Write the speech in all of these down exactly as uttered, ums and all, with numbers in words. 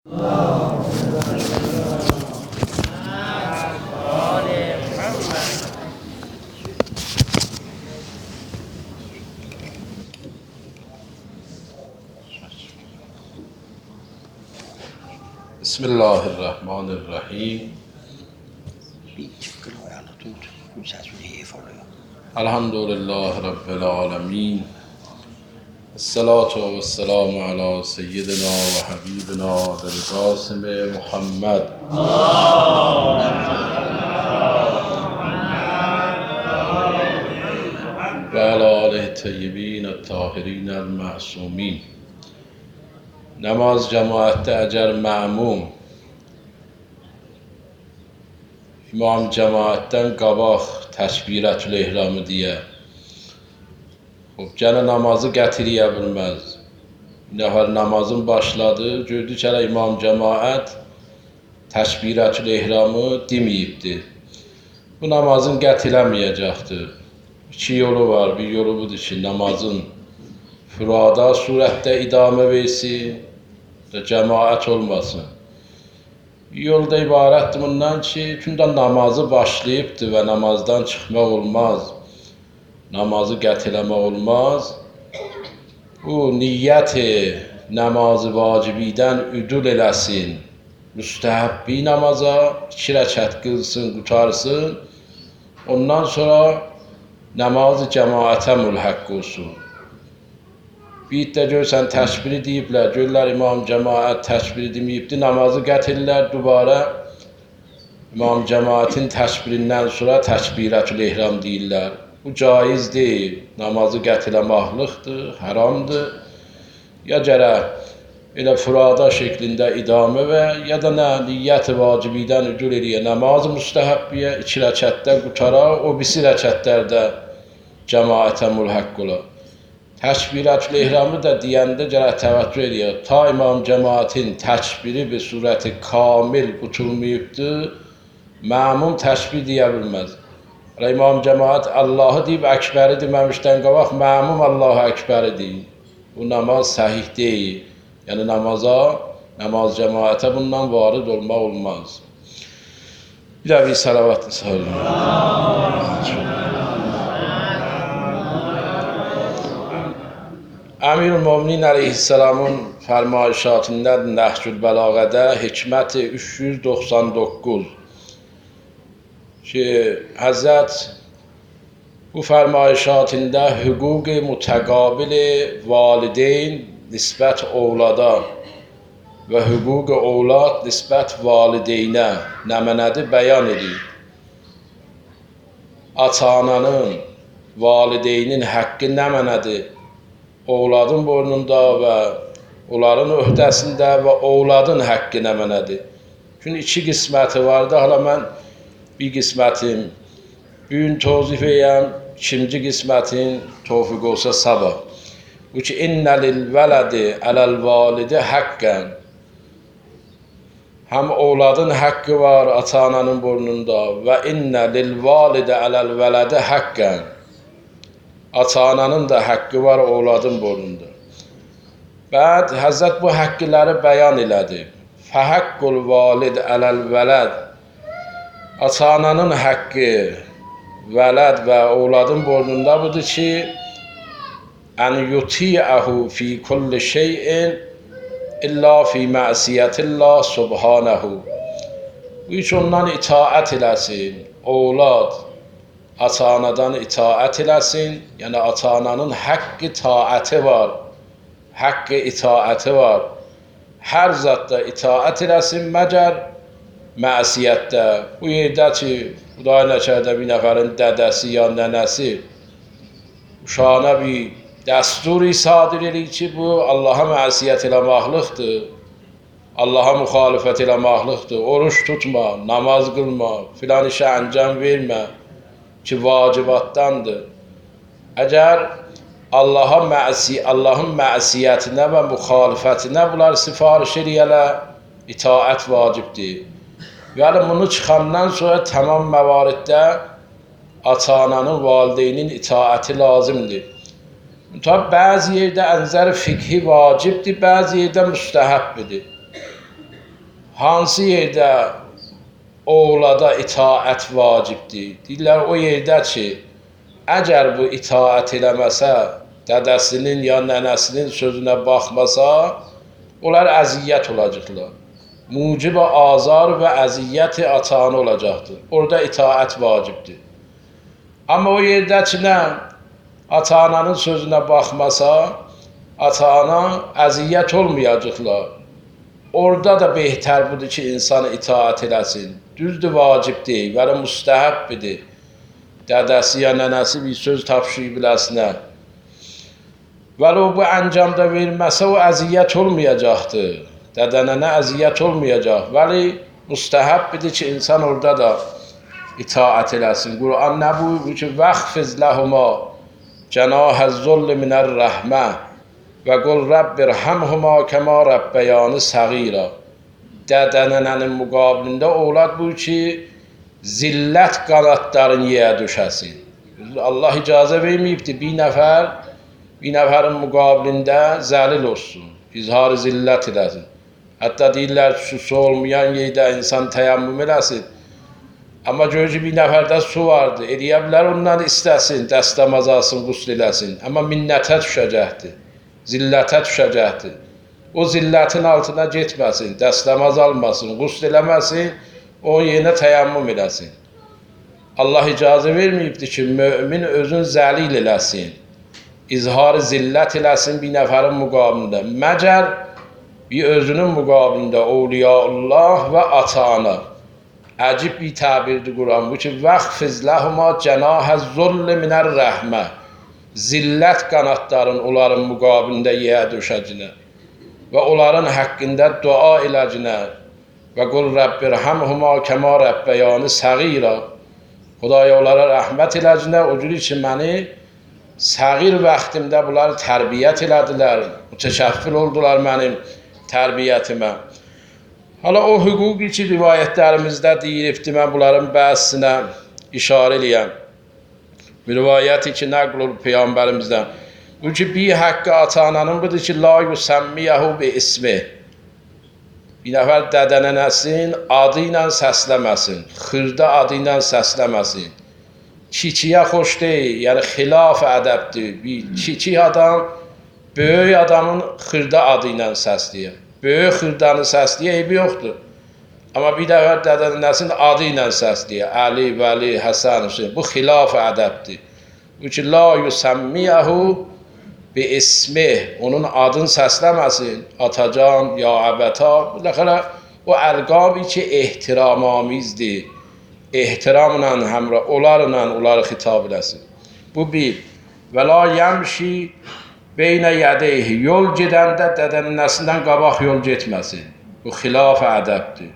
بسم الله الرحمن الرحیم. الحمد لله رب العالمین. الصلاة والسلام علی سیدنا و حبیبنا القاسم محمد و علی آله الطیبین الطاهرین المعصومین. نماز جماعت اجر معموم imam cemaatdən qabaq təkbirətül ehramı deyə. Xob, gələ namazı gətiriyə bilməz. Bir nəfər namazın başladı, gördü ki, imam cemaat təkbirətül ehramı deməyibdir. Bu namazın gətirəməyəcəkdir. İki yolu var. Bir yolu budur ki, namazın furada surətdə idamə versin, cemaat olmasın. Yolda ibarətdir bundan ki, çünki namazı başlayıbdır və namazdan çıxmaq olmaz, namazı gətirəmək olmaz. Bu niyyəti namazı vacibidən üdul eləsin, müstəhəbbi namaza iki rəkət qılsın, qutarsın, ondan sonra namazı cəmaətə mülhəq olsun. Bir də görsən təkbiri deyiblər, görürlər imam cemaat təkbiri deməyibdir, namazı gətirirlər dubara, imam cemaatin təkbirindən sonra təkbirətül ehram deyirlər. Bu caiz deyil, namazı gətirəməklıqdır, haramdır. Ya gərək elə furada şəklində idamə və ya da nə, niyyət-i vacibidən üdul eləyə, namaz-ı müstəhəbbiyə iki rəkətdə qutara, o birisi rəkətlərdə cemaətə mülhəq olar. Təkbirətül ehramı da deyəndə gərək təvəccüh edək. Ta imam cemaatin təkbiri bir surəti kamil qutulmayıbdır, məmum təkbir deyə bilməz. İmam cemaat Allahı deyib əkbəri deməmişdən qabaq məmum Allahu əkbəri deyil. Bu namaz səhih deyil. Yəni namaza, namaz cemaatə bundan varid olmaq olmaz. Bir də bir salavatlı sallallahu. Əmir-ül-Möminin əleyhissalamın fərmayişatında Nəhcül Bəlağədə hikmət-i üç yüz doxsan doqquz ki, Həzrət bu fərmayişatında hüquq-i mütəqabil-i valideyn nisbət ovlada və hüquq-i ovlad nisbət valideynə nəmənədi bəyan edir. Ata-ananın, valideynin haqqı nəmənədir? Ovladın boynunda və onların öhdəsində və ovladın haqqı nəmənədir? Çünki iki qisməti vardı, hala mən bir qismətin bir gün tozif edəyəm, ikinci qismətin tofiq olsa sabah. Bu ki, innə lil-vələdi ələl-validi haqqən. Həm ovladın haqqı var ata-ananın boynunda və innə lil-validi ələl-vələdi haqqən. Ata-ananın da haqqı var ovladın boynunda. Bəd Həzrət bu haqqları bəyan elədi. Fəhəqqul valid ələl-vələd. Ata-ananın haqqı vələd və ovladın boynunda budur ki, ən yuti'əhu fi kulli şeyin illa fi məsiyyətillah subhanəhu. Bu iş ondan itaət eləsin, ovlad ata-anadan itaət eləsin, yəni ata-ananın haqqı taəti var, haqqı itaəti var. Hər zatda itaət eləsin, məgər məsiyyətdə. Bu yerdə ki, Xuday nəkərdə bir nəfərin dədəsi ya nənəsi uşağına bir dəsturi sadir edir ki, bu Allaha məsiyyət eləməklıqdır, Allaha müxalifət eləməklıqdır, oruç tutma, namaz qılma, filan işə əncam vermə ki, vacibatdandır. Əgər Allaha məsi, Allahın məsiyyətinə və müxalifətinə bunlar sifariş eləyələr, itaət vacibdir. Yəni, bunu çıxandan sonra tamam məvariddə ata-ananın, valideynin itaəti lazımdır. Bəzi yerdə ənzər fiqhi vacibdir, bəzi yerdə müstəhəbbidir. hansı yerdə oğlada itaət vacibdir? Deyirlər o yerdə ki, əgər bu itaət eləməsə, dədəsinin ya nənəsinin sözünə baxmasa, onlar əziyyət olacaqlar. Mucib-i azar və əziyyət-i ata-ana olacaqdır. Orada itaət vacibdir. Amma o yerdə ki, nə? Ata-ananın sözünə baxmasa, ata-ana əziyyət olmayacaqlar. Orada da behtər budur ki, insan itaət eləsin. Düzdür, vacib deyil, vələ müstəhəbbidir. Dədəsi ya nənəsi bir söz tapşıyı biləsinə. Vələ o bu əncamda verməsə, o əziyyət olmayacaqdır. Dədə-nənə əziyyət olmayacaq. Vəli müstəhəbbidir ki, insan orada da itaət eləsin. Quran nə buyurur ki, vəxfiz ləhuma cənahəz-zulli minər-rəhmə və qul Rabbirhamhuma kəma Rabbayani səğira. Dədə-nənənin müqabilində oğlad bu ki, zillət qanatlarını yeyə düşəsin. Allah icazə verməyibdir, bir nəfər, bir nəfərin müqabilində zəlil olsun, izhar-ı zillət eləsin. Hətta deyirlər, su olmayan yerdə insan təyammüm eləsin. Amma görür ki, bir nəfərdə su vardı, eləyə bilər, ondan istəsin, dəstəmaz alsın, qusl eləsin. Amma minnətə düşəcəkdir, zillətə düşəcəkdir. O zillətin altına getməsin, dəstəmaz almasın, qusl eləməsin, o yenə təyammüm eləsin. Allah icazə verməyibdir ki, mömin özün zəlil eləsin, izhar-ı zillət eləsin bir nəfərin müqabilində. Məgər bir özünün müqabilində Avliyaullah və ata-ana. Əcib bir təbirdir Quran bu ki, vəxfiz ləhuma cənahəz-zulli minər-rəhmə. Zillət qanatların onların müqabilində yeyə düşəcinə və onların haqqında dua eləcinə və qul Rabbirhamhuma kəma Rabbayani səğira. Xudaya onlara rəhmət eləcinə, o cür ki, məni səğir vaxtımda bunları tərbiyyət elədilər, mütəşəffil oldular mənim tərbiyyətimə. Hala o hüquqi ki, rivayətlərimizdə deyiribdir, mən bunların bəzisinə işarə eləyəm. Bir rivayəti ki, nəql olub Peyğəmbərimizdən. Bu ki, bir haqqı ata-ananın budur ki, la yusammiyahu bi ismi. Bir nəfər dədə-nənəsin adı ilə səsləməsin, xırda adı ilə səsləməsin. Kiçiyə xoş deyil, yəni xilaf ədəbdir. Bir kiçik adam, böyük adamın xırda adı ilə səsləyir. Böyük xırdanı səsləyə eybi yoxdur. Amma bir dəfər dədə-nənəsinin adı ilə səsləyir. Əli, Vəli, Həsən, Hüseyin. Bu xilaf ədəbdir. Bu ki, la yusammiyahu bi ismi. Onun adını səsləməsin. Atacan, ya əbəta. Biləxərə, o əlqabi ki, ehtiramamizdir. Ehtiramla həmrə, onlarla onları xitab eləsin. Bu bir. Və la yəmşi beynə yədeyhi. Yol gedəndə dədə-nənəsindən qabaq yol getməsin. Bu xilaf ədəbdir.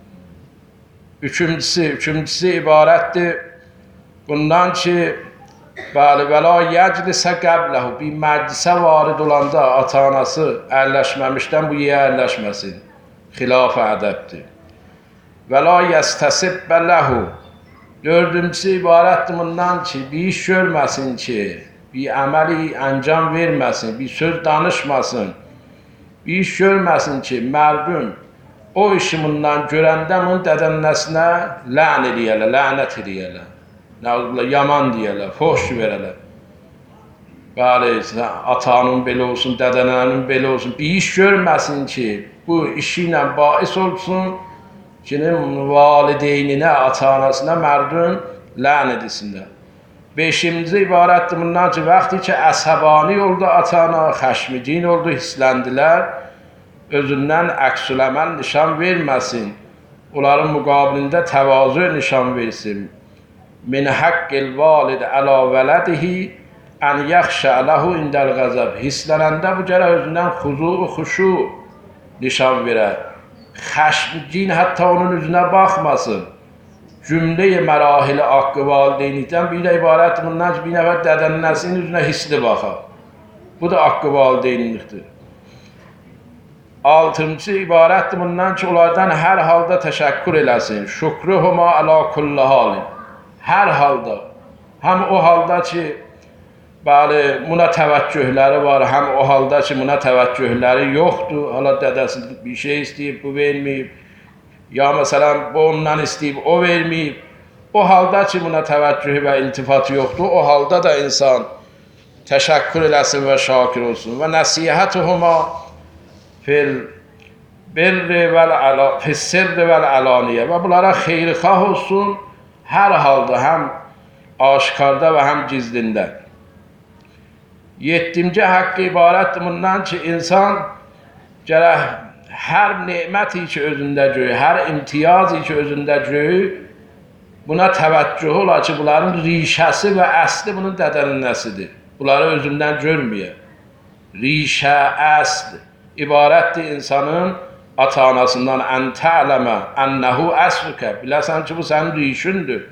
Üçüncüsü, üçüncüsü ibarətdir bundan ki, bəli, və la yəclisə qəbləhu, bir məclisə varid olanda ata-anası ərləşməmişdən bu yeyə ərləşməsin. Xilaf ədəbdir. Və la yəstəsibbə ləhu, dördüncüsü ibarətdir bundan ki, bir iş görməsin ki, bir əməli əncam verməsin, bir söz danışmasın, bir iş görməsin ki, mərdum o işi bundan görəndə bunun dədənləsinə lə'n eləyələ, lənət eləyələ, yaman deyələ, foş verələ. Bəli, atanın belə olsun, dədənənin belə olsun, bir iş görməsin ki, bu işi ilə bais olsun ki, valideyninə, ata-anasına mərdum lə'n edilsinlər. Beşinci ibarətdir bundan ki, vaxtı ki, əsəbani oldu ata-ana, xəşmicin oldu, hisləndilər, özündən əks-ül-əməl nişan verməsin, onların müqabilində təvazö nişan versin. Min haqqil valid əla vələdihi ən yaxşə ələhu indəl qəzəb. Hislənəndə bu gərək özündən xuzu və xuşu nişan verər. Xəşmicin hətta onun üzünə baxmasın. Cümlə-i mərahili haqqı valideynikdən bir də ibarət bundan ki, bir nəfər dədənəsinin üzünə hisli baxar. Bu da haqqı valideynlikdir. Altıncı ibarətdir bundan ki, onlardan hər halda təşəkkür eləsin. Şükruhuma əla kulli halin. Hər halda. Həm o halda ki, bəli, buna təvəccühləri var, həm o halda ki, buna təvəccühləri yoxdur. Hala dədəsi bir şey istəyib, bu verməyib. ya məsələn, bu ondan istəyib, o verməyib. O halda ki, buna təvəccühü və iltifatı yoxdur, o halda da insan təşəkkür eləsin və şakir olsun. Və nəsihətuhuma fil birri vəl-əla, fissirri vəl-əlaniyə. Və bunlara xeyrixah olsun, hər halda, həm aşkarda və həm gizlində. Yeddinci haqqı ibarətdir bundan ki, insan gərək hər neməti ki özündə görür, hər imtiyazı ki özündə görür, buna təvəccüh ola ki, bunların rişəsi və əsli bunun dədənin nəsidir. Bunları özündən görməyə. Rişə, əsl ibarətdir insanın ata-anasından ən tə'ləmə ənəhu əsrükə. Biləsən ki, bu sənin rişündür.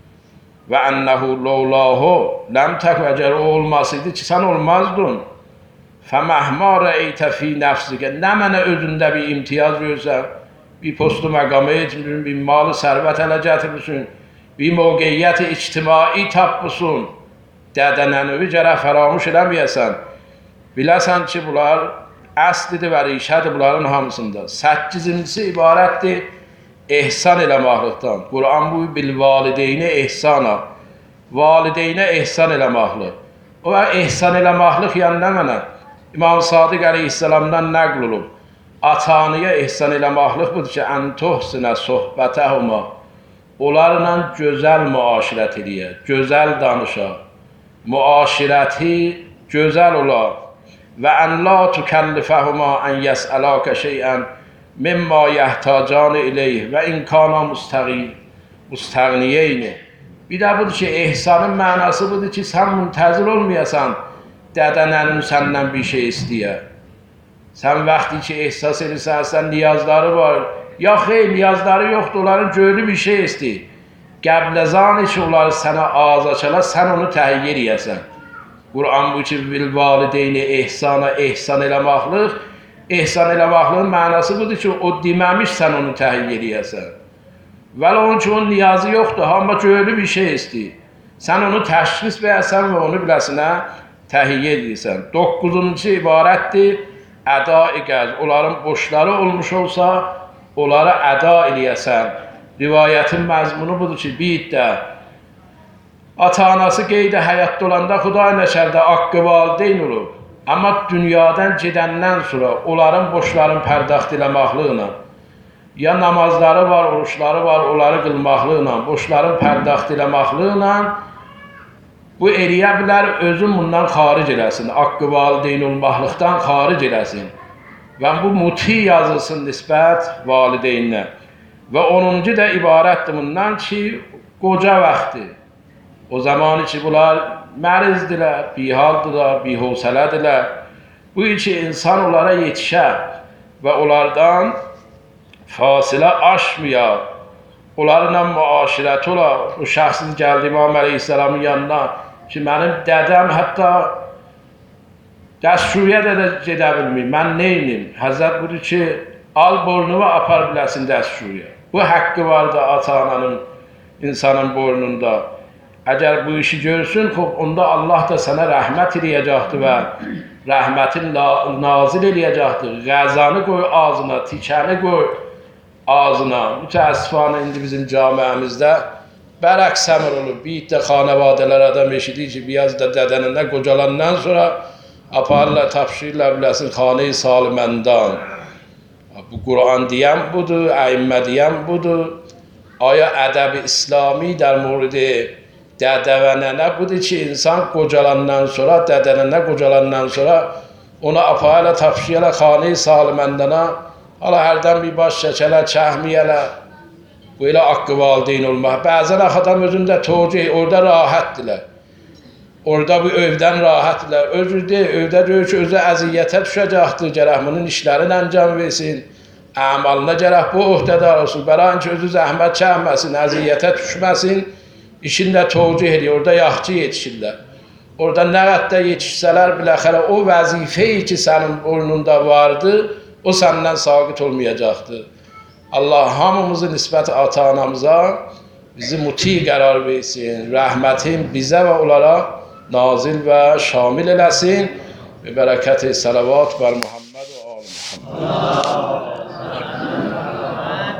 Və ənəhu lovlahu ləm tək və əgər o olmasıydı ki, sən olmazdın. Fəməhmə rəeytə fi nəfsikə. Nə mənə özündə bir imtiyaz görsən, bir postu məqamı etmirsin, bir malı sərvət ələ gətirmişsin, bir mövqeyyət ictimai tapmışsın, dədənənövi gərək fəramuş eləməyəsən. Biləsən ki, bunlar əslidir və rişədir bunların hamısında. Səkkizincisi ibarətdir ehsan eləməklikdən. Quran bu bil-valideynə ehsana. Valideynə ehsan eləməklik. O ehsan eləməklik yəni nə mənə? İmam Sadiq əleyhissalamdan nəql olub. Ata-anaya ehsan eləməklik budur ki, ən tuhsinə sohbətəhuma. Onlarla gözəl müaşirət eləyə, gözəl danışa. Müaşirəti gözəl ola. Və ən la tükəllifəhuma ən yəsələkə şeyən mimma yəhtacanı ileyh və inkana müstəğniyeyni. Bir də budur ki, ehsanın mənası budur ki, sən müntəzir olmayasan, dədənənin səndən bir şey istəyə. Sən vaxtı ki, ehsas edirsən, sən niyazları var. Ya xeyr, niyazları yoxdur, onların gördüyü bir şey istəyir. Qəbləzan ki, onları sənə ağız açala, sən onu təhiyyə eləyəsən. Quran bu ki, bil-valideyni ehsana, ehsan eləməklik, ehsan eləməkliyin mənası budur ki, o deməmiş sən onu təhiyyə eləyəsən. Vələ onun ki, onun niyazı yoxdur, amma gördüyü bir şey istəyir. Sən onu təşxis verəsən və onu biləsinə təhiyyə edirsən. Doqquzuncu ibarətdir, əda-i qəz. Onların boşları olmuş olsa, onları əda eləyəsən. Rivayətin məzmunu budur ki, bir iddə ata-anası qeydə həyatda olanda Xuday nəşərdə haqqı valideyn olub. Amma dünyadan gedəndən sonra onların boşların pərdaxt eləməkliğinə, ya namazları var, oruçları var, onları qılmaqliğinə, boşların pərdaxt eləməkliğinə bu eləyə bilər, özün bundan xaric eləsin, haqqı valideyn olmaqlıqdan xaric eləsin. Və bu muti yazılsın nisbət valideyninə. Və onuncu da ibarətdir bundan ki, qoca vaxtı. O zamanı ki, bunlar mərizdirlər, bihaldırlar, bihövsələdilər. Bu iki insan onlara yetişər və onlardan fasilə aşmayar. Onlarla müaşirət olar. O şəxsiz gəldi İmam Əleyhisselamın yanına ki, mənim dədəm hətta dəstşuriyə də gedə bilmir. Mən neynim? Həzrət budur ki, al bornumu apar biləsin dəstşuriyə. Bu haqqı vardı ata-ananın, insanın bornunda. Əgər bu işi görsün, onda Allah da sənə rəhmət eləyəcəkdir və rəhmətin nazil eləyəcəkdir. Qəzanı qoy ağzına, tikəni qoy ağzına. Mütəəssifانə indi bizim camiəmizdə bərəks əmr olur. Bir iddə xanavadələr adam eşidir ki, biraz da dədənindən qocalandan sonra aparırlar, tapşırırlar biləsin xanə-i saliməndan. Bu Quran deyən budur, əimmə deyən budur. Aya ədəb-i İslami در مورد dədə və nənə budur ki, insan qocalandan sonra, dədənənə qocalandan sonra ona aparırlar, tapşırırlar xanə-i saliməndana. Hala hərdən bir baş çəkələr, çəhmiyələr. Bu elə haqqı valideyn olmaq. Bəzən adam özündə tövcih, orada rahatdırlar. Orada bu övdən rahatdırlar. Özü deyil, övdə görür ki, özü əziyyətə düşəcəkdir, gərək bunun işlərini əncam versin. Əmalına gərək bu öhdədar olsun. Bəran ki, özü zəhmət çəkməsin, əziyyətə düşməsin. İşində tövcih edir, orada yaxçı yetişirlər. Orada nə qədər yetişsələr biləxərə o vəzifəyi ki, sənin boynunda vardı, o səndən saqit olmayacaqdır. Allah hamımızı nisbət ata-anamıza bizi muti qərar versin, rəhmətin bizə və onlara nazil və şamil eləsin. Və bərəkət-i salavat bər Muhammed və al Muhammed.